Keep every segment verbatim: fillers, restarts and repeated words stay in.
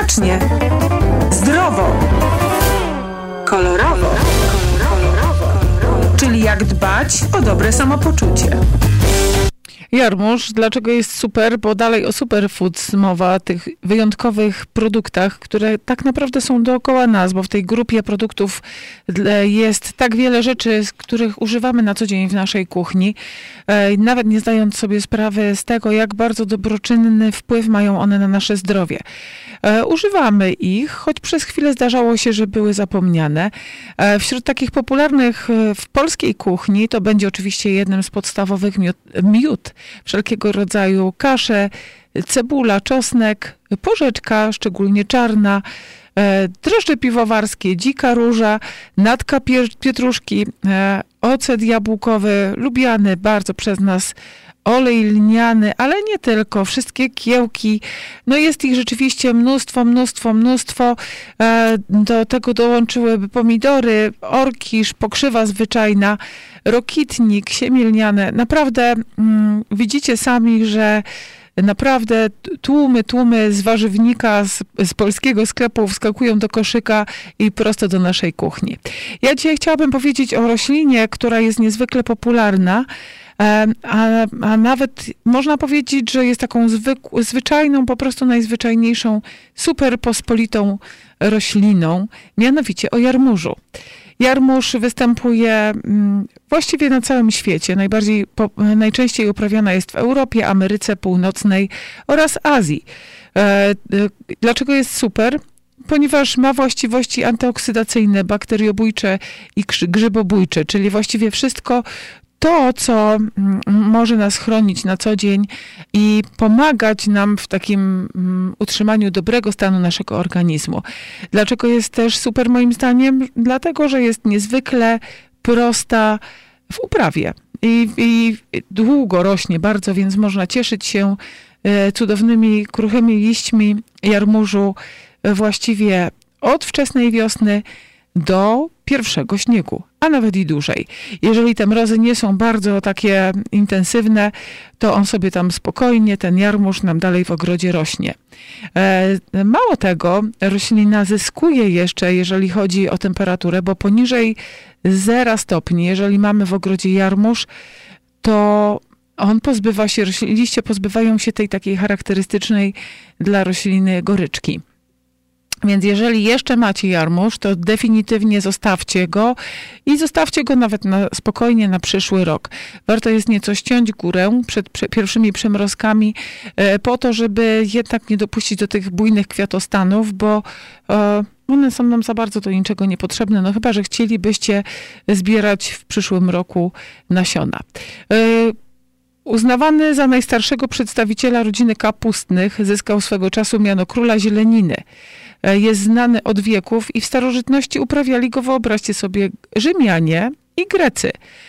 Smacznie, zdrowo, kolorowo, czyli jak dbać o dobre samopoczucie. Jarmuż, dlaczego jest super? Bo dalej o superfoods mowa, tych wyjątkowych produktach, które tak naprawdę są dookoła nas, bo w tej grupie produktów jest tak wiele rzeczy, z których używamy na co dzień w naszej kuchni, nawet nie zdając sobie sprawy z tego, jak bardzo dobroczynny wpływ mają one na nasze zdrowie. Używamy ich, choć przez chwilę zdarzało się, że były zapomniane. Wśród takich popularnych w polskiej kuchni to będzie oczywiście jednym z podstawowych miód, miód wszelkiego rodzaju kasze, cebula, czosnek, porzeczka, szczególnie czarna, drożdże piwowarskie, dzika róża, natka pietruszki, ocet jabłkowy, lubiany bardzo przez nas olej lniany, ale nie tylko, wszystkie kiełki, no jest ich rzeczywiście mnóstwo, mnóstwo, mnóstwo. Do tego dołączyłyby pomidory, orkisz, pokrzywa zwyczajna, rokitnik, siemię lniane. Naprawdę mm, widzicie sami, że naprawdę tłumy, tłumy z warzywnika, z, z polskiego sklepu wskakują do koszyka i prosto do naszej kuchni. Ja dzisiaj chciałabym powiedzieć o roślinie, która jest niezwykle popularna, A, a nawet można powiedzieć, że jest taką zwykł, zwyczajną, po prostu najzwyczajniejszą, super pospolitą rośliną, mianowicie o jarmużu. Jarmuż występuje właściwie na całym świecie. Najbardziej, po, najczęściej uprawiana jest w Europie, Ameryce Północnej oraz Azji. Dlaczego jest super? Ponieważ ma właściwości antyoksydacyjne, bakteriobójcze i grzybobójcze, czyli właściwie wszystko to, co może nas chronić na co dzień i pomagać nam w takim utrzymaniu dobrego stanu naszego organizmu. Dlaczego jest też super moim zdaniem? Dlatego, że jest niezwykle prosta w uprawie i, i długo rośnie bardzo, więc można cieszyć się cudownymi, kruchymi liśćmi jarmużu właściwie od wczesnej wiosny do pierwszego śniegu, a nawet i dłużej. Jeżeli te mrozy nie są bardzo takie intensywne, to on sobie tam spokojnie, ten jarmuż nam dalej w ogrodzie rośnie. E, mało tego, roślina zyskuje jeszcze, jeżeli chodzi o temperaturę, bo poniżej zera stopni, jeżeli mamy w ogrodzie jarmuż, to on pozbywa się, liście pozbywają się tej takiej charakterystycznej dla rośliny goryczki. Więc jeżeli jeszcze macie jarmuż, to definitywnie zostawcie go i zostawcie go nawet na, spokojnie na przyszły rok. Warto jest nieco ściąć górę przed prze, pierwszymi przymrozkami e, po to, żeby jednak nie dopuścić do tych bujnych kwiatostanów, bo e, one są nam za bardzo do niczego niepotrzebne, no chyba że chcielibyście zbierać w przyszłym roku nasiona. E, Uznawany za najstarszego przedstawiciela rodziny kapustnych, zyskał swego czasu miano króla zieleniny. Jest znany od wieków i w starożytności uprawiali go, wyobraźcie sobie, Rzymianie i Grecy.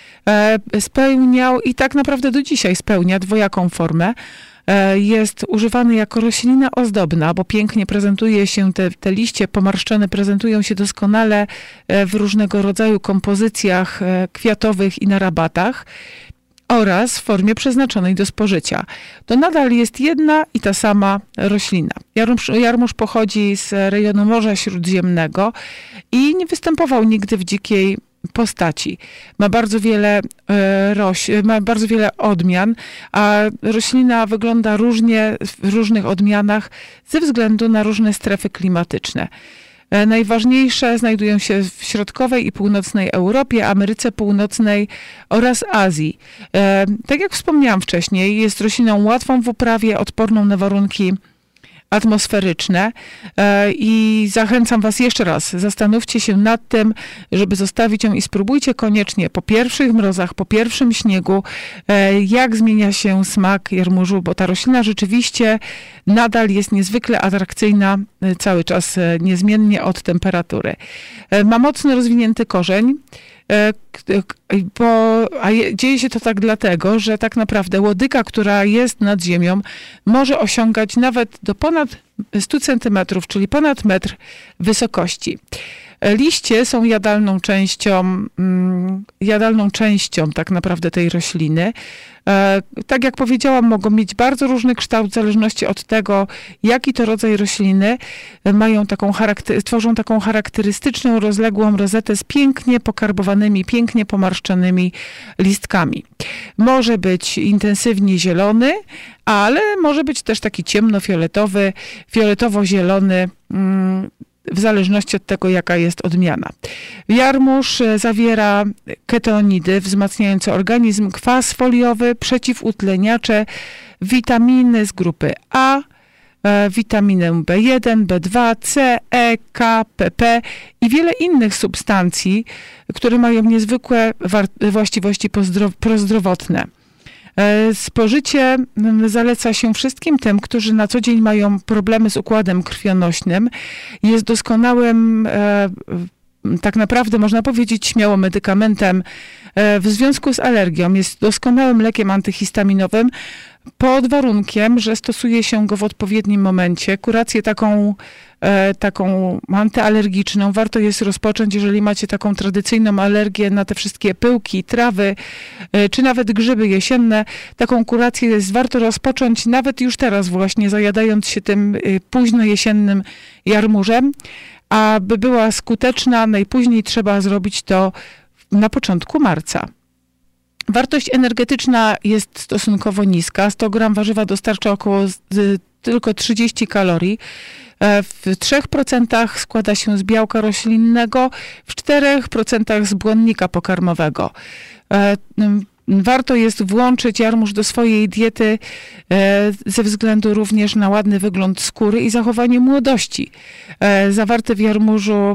Spełniał i tak naprawdę do dzisiaj spełnia dwojaką formę. Jest używany jako roślina ozdobna, bo pięknie prezentuje się, te, te liście pomarszczone prezentują się doskonale w różnego rodzaju kompozycjach kwiatowych i na rabatach, oraz w formie przeznaczonej do spożycia. To nadal jest jedna i ta sama roślina. Jarmuż, jarmuż pochodzi z rejonu Morza Śródziemnego i nie występował nigdy w dzikiej postaci. Ma bardzo wiele e, roś, ma bardzo wiele odmian, a roślina wygląda różnie w różnych odmianach ze względu na różne strefy klimatyczne. Najważniejsze znajdują się w środkowej i północnej Europie, Ameryce Północnej oraz Azji. E, tak jak wspomniałam wcześniej, jest rośliną łatwą w uprawie, odporną na warunki atmosferyczne e, i zachęcam was jeszcze raz, zastanówcie się nad tym, żeby zostawić ją i spróbujcie koniecznie po pierwszych mrozach, po pierwszym śniegu, e, jak zmienia się smak jarmużu, bo ta roślina rzeczywiście nadal jest niezwykle atrakcyjna, e, cały czas e, niezmiennie od temperatury. E, ma mocno rozwinięty korzeń, bo, a dzieje się to tak dlatego, że tak naprawdę łodyga, która jest nad ziemią, może osiągać nawet do ponad stu centymetrów, czyli ponad metr wysokości. Liście są jadalną częścią, jadalną częścią tak naprawdę tej rośliny. Tak jak powiedziałam, mogą mieć bardzo różny kształt w zależności od tego, jaki to rodzaj rośliny. Mają taką charakter- tworzą taką charakterystyczną, rozległą rozetę z pięknie pokarbowanymi, pięknie pomarszczonymi listkami. Może być intensywnie zielony, ale może być też taki ciemnofioletowy, fioletowo-zielony, w zależności od tego, jaka jest odmiana. Jarmuż zawiera ketonidy wzmacniające organizm, kwas foliowy, przeciwutleniacze, witaminy z grupy A, witaminę B jeden, B dwa, C, E, K, P P i wiele innych substancji, które mają niezwykłe właściwości prozdrowotne. Spożycie zaleca się wszystkim tym, którzy na co dzień mają problemy z układem krwionośnym. Jest doskonałym, tak naprawdę można powiedzieć śmiało medykamentem w związku z alergią. Jest doskonałym lekiem antyhistaminowym pod warunkiem, że stosuje się go w odpowiednim momencie. Kurację taką, taką antyalergiczną warto jest rozpocząć, jeżeli macie taką tradycyjną alergię na te wszystkie pyłki, trawy, czy nawet grzyby jesienne. Taką kurację jest warto rozpocząć nawet już teraz właśnie, zajadając się tym późno jesiennym jarmużem. Aby była skuteczna, najpóźniej trzeba zrobić to na początku marca. Wartość energetyczna jest stosunkowo niska. sto gram warzywa dostarcza około z, tylko trzydzieści kalorii. W trzech procentach składa się z białka roślinnego, w czterech procentach z błonnika pokarmowego. Warto jest włączyć jarmuż do swojej diety ze względu również na ładny wygląd skóry i zachowanie młodości. Zawarte w jarmużu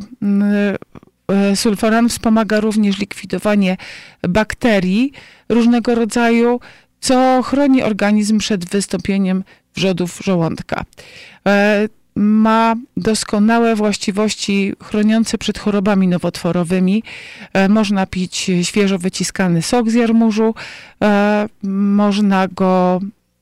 sulforan wspomaga również likwidowanie bakterii różnego rodzaju, co chroni organizm przed wystąpieniem wrzodów żołądka. Ma doskonałe właściwości chroniące przed chorobami nowotworowymi. Można pić świeżo wyciskany sok z jarmużu. Można go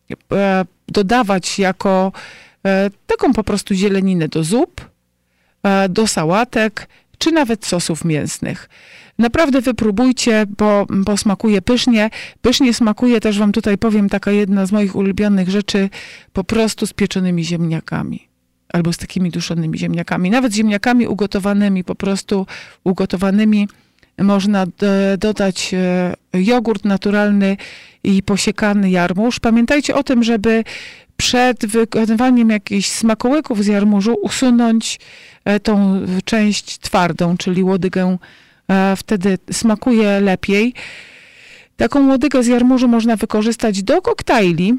dodawać jako taką po prostu zieleninę do zup, do sałatek, czy nawet sosów mięsnych. Naprawdę wypróbujcie, bo, bo smakuje pysznie. Pysznie smakuje też, wam tutaj powiem, taka jedna z moich ulubionych rzeczy, po prostu z pieczonymi ziemniakami. Albo z takimi duszonymi ziemniakami. Nawet ziemniakami ugotowanymi, po prostu ugotowanymi. Można d- dodać jogurt naturalny i posiekany jarmuż. Pamiętajcie o tym, żeby przed wykonywaniem jakichś smakołyków z jarmużu usunąć tą część twardą, czyli łodygę. Wtedy smakuje lepiej. Taką łodygę z jarmużu można wykorzystać do koktajli.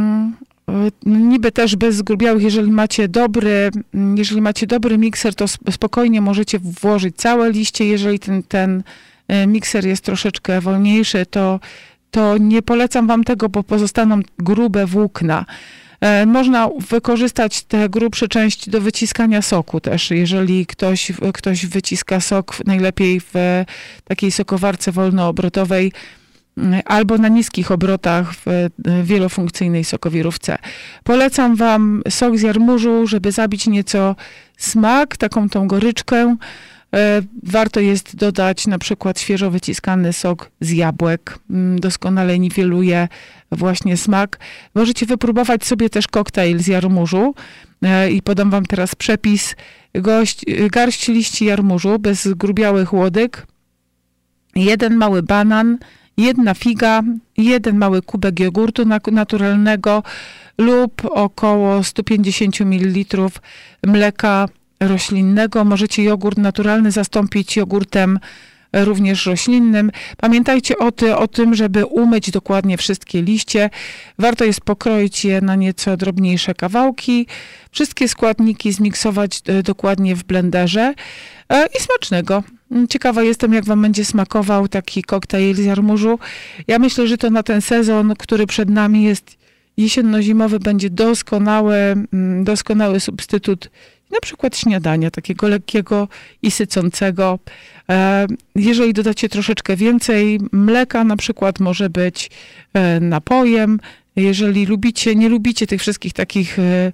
Niby też bez zgrubiałych, jeżeli macie dobry, jeżeli macie dobry mikser, to spokojnie możecie włożyć całe liście. Jeżeli ten, ten mikser jest troszeczkę wolniejszy, to, to nie polecam wam tego, bo pozostaną grube włókna. Można wykorzystać tę grubsze część do wyciskania soku też. Jeżeli ktoś, ktoś wyciska sok, najlepiej w takiej sokowarce wolnoobrotowej albo na niskich obrotach w wielofunkcyjnej sokowirówce. Polecam wam sok z jarmużu, żeby zabić nieco smak, taką tą goryczkę. Warto jest dodać na przykład świeżo wyciskany sok z jabłek. Doskonale niweluje właśnie smak. Możecie wypróbować sobie też koktajl z jarmużu i podam wam teraz przepis. Gość, garść liści jarmużu bez zgrubiałych łodyg, jeden mały banan, jedna figa, jeden mały kubek jogurtu naturalnego lub około sto pięćdziesiąt mililitrów mleka roślinnego. Możecie jogurt naturalny zastąpić jogurtem również roślinnym. Pamiętajcie o, ty, o tym, żeby umyć dokładnie wszystkie liście. Warto jest pokroić je na nieco drobniejsze kawałki. Wszystkie składniki zmiksować dokładnie w blenderze i smacznego. Ciekawa jestem, jak wam będzie smakował taki koktajl z jarmużu. Ja myślę, że to na ten sezon, który przed nami jest jesienno-zimowy, będzie doskonały, doskonały substytut na przykład śniadania, takiego lekkiego i sycącego. Jeżeli dodacie troszeczkę więcej mleka, na przykład może być napojem. Jeżeli lubicie, nie lubicie tych wszystkich takich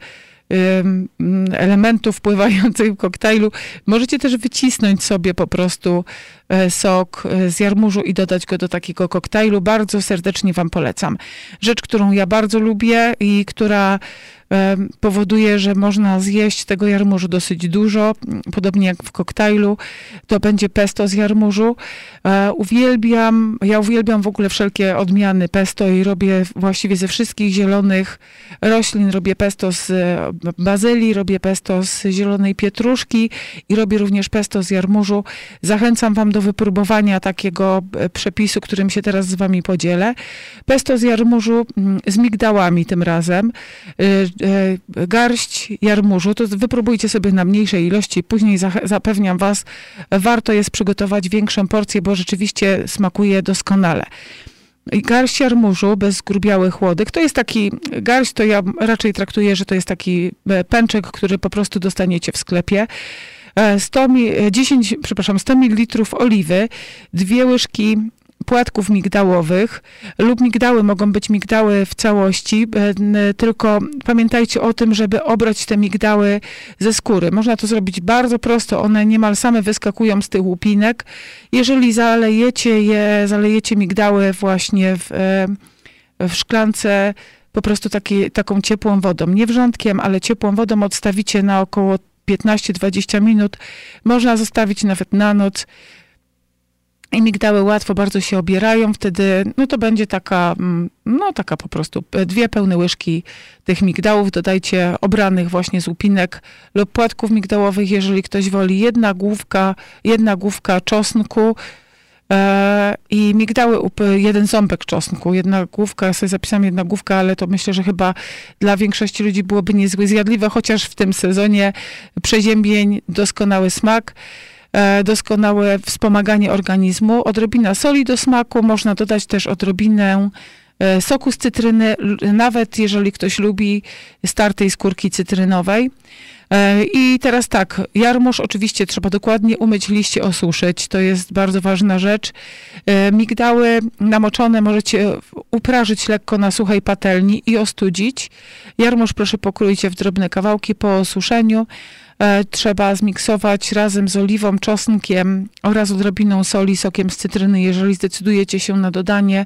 elementów wpływających w koktajlu. Możecie też wycisnąć sobie po prostu sok z jarmużu i dodać go do takiego koktajlu. Bardzo serdecznie wam polecam. Rzecz, którą ja bardzo lubię i która powoduje, że można zjeść tego jarmużu dosyć dużo, podobnie jak w koktajlu, to będzie pesto z jarmużu. Uwielbiam, ja uwielbiam w ogóle wszelkie odmiany pesto i robię właściwie ze wszystkich zielonych roślin. Robię pesto z bazylii, robię pesto z zielonej pietruszki i robię również pesto z jarmużu. Zachęcam wam do wypróbowania takiego przepisu, którym się teraz z wami podzielę. Pesto z jarmużu z migdałami tym razem. Garść jarmużu, to wypróbujcie sobie na mniejszej ilości, później zapewniam was, warto jest przygotować większą porcję, bo rzeczywiście smakuje doskonale. Garść jarmużu bez zgrubiałych łodyg, to jest taki, garść to ja raczej traktuję, że to jest taki pęczek, który po prostu dostaniecie w sklepie. sto, dziesięć, przepraszam, sto mililitrów oliwy, dwie łyżki płatków migdałowych lub migdały, mogą być migdały w całości, tylko pamiętajcie o tym, żeby obrać te migdały ze skóry. Można to zrobić bardzo prosto, one niemal same wyskakują z tych łupinek. Jeżeli zalejecie je, zalejecie migdały właśnie w, w szklance po prostu taki, taką ciepłą wodą, nie wrzątkiem, ale ciepłą wodą, odstawicie na około piętnaście do dwudziestu minut. Można zostawić nawet na noc. I migdały łatwo bardzo się obierają, wtedy no to będzie taka, no taka po prostu dwie pełne łyżki tych migdałów, dodajcie obranych właśnie z łupinek lub płatków migdałowych, jeżeli ktoś woli, jedna główka, jedna główka czosnku e, i migdały, jeden ząbek czosnku, jedna główka, ja sobie zapisałam jedna główka, ale to myślę, że chyba dla większości ludzi byłoby niezły zjadliwe, chociaż w tym sezonie przeziębień doskonały smak. Doskonałe wspomaganie organizmu, odrobina soli do smaku, można dodać też odrobinę soku z cytryny, nawet jeżeli ktoś lubi startej skórki cytrynowej. I teraz tak, jarmuż oczywiście trzeba dokładnie umyć, liście osuszyć, to jest bardzo ważna rzecz. Migdały namoczone możecie uprażyć lekko na suchej patelni i ostudzić. Jarmuż proszę pokrójcie w drobne kawałki po osuszeniu. Trzeba zmiksować razem z oliwą, czosnkiem oraz odrobiną soli, sokiem z cytryny, jeżeli zdecydujecie się na dodanie.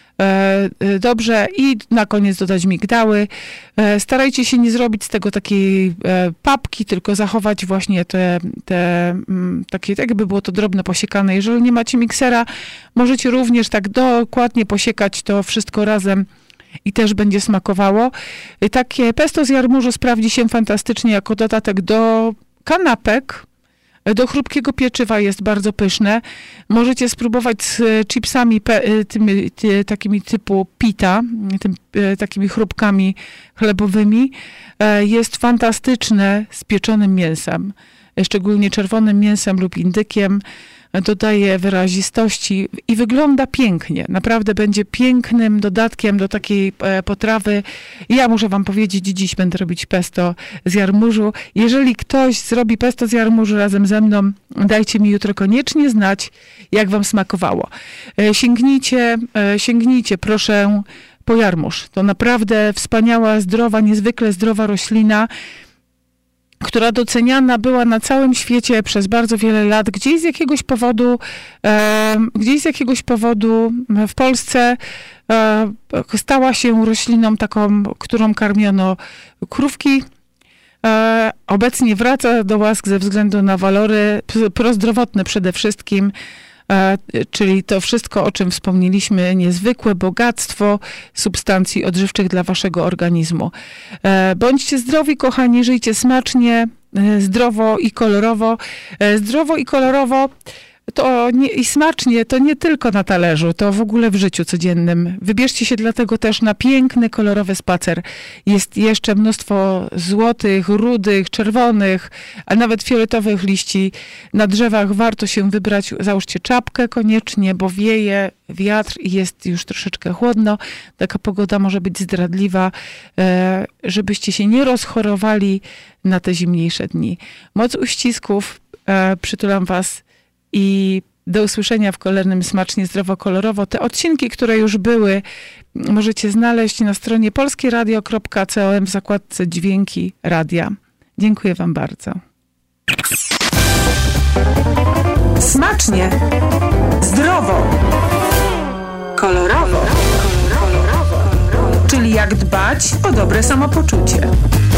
Dobrze, i na koniec dodać migdały. Starajcie się nie zrobić z tego takiej papki, tylko zachować właśnie te, te takie, tak jakby było to drobno posiekane. Jeżeli nie macie miksera, możecie również tak dokładnie posiekać to wszystko razem i też będzie smakowało. Takie pesto z jarmużu sprawdzi się fantastycznie jako dodatek do kanapek. Do chrupkiego pieczywa jest bardzo pyszne. Możecie spróbować z chipsami tymi, ty, takimi typu pita, tym, takimi chrupkami chlebowymi. Jest fantastyczne z pieczonym mięsem, szczególnie czerwonym mięsem lub indykiem. Dodaje wyrazistości i wygląda pięknie. Naprawdę będzie pięknym dodatkiem do takiej potrawy. Ja muszę wam powiedzieć, dziś będę robić pesto z jarmużu. Jeżeli ktoś zrobi pesto z jarmużu razem ze mną, dajcie mi jutro koniecznie znać, jak wam smakowało. Sięgnijcie, sięgnijcie proszę po jarmuż. To naprawdę wspaniała, zdrowa, niezwykle zdrowa roślina, która doceniana była na całym świecie przez bardzo wiele lat. Gdzieś z jakiegoś powodu, e, gdzieś z jakiegoś powodu w Polsce e, stała się rośliną taką, którą karmiono krówki. E, obecnie wraca do łask ze względu na walory prozdrowotne przede wszystkim, e, czyli to wszystko, o czym wspomnieliśmy, niezwykłe bogactwo substancji odżywczych dla waszego organizmu. E, bądźcie zdrowi, kochani, żyjcie smacznie, e, zdrowo i kolorowo. E, zdrowo i kolorowo to nie, i smacznie to nie tylko na talerzu, to w ogóle w życiu codziennym. Wybierzcie się dlatego też na piękny, kolorowy spacer. Jest jeszcze mnóstwo złotych, rudych, czerwonych, a nawet fioletowych liści na drzewach. Warto się wybrać. Załóżcie czapkę koniecznie, bo wieje wiatr i jest już troszeczkę chłodno. Taka pogoda może być zdradliwa, żebyście się nie rozchorowali na te zimniejsze dni. Moc uścisków, przytulam was i Do usłyszenia w kolejnym Smacznie, Zdrowo, Kolorowo. Te odcinki, które już były, możecie znaleźć na stronie polskieradio kropka com w zakładce Dźwięki Radia. Dziękuję wam bardzo. Smacznie, zdrowo, kolorowo, czyli jak dbać o dobre samopoczucie.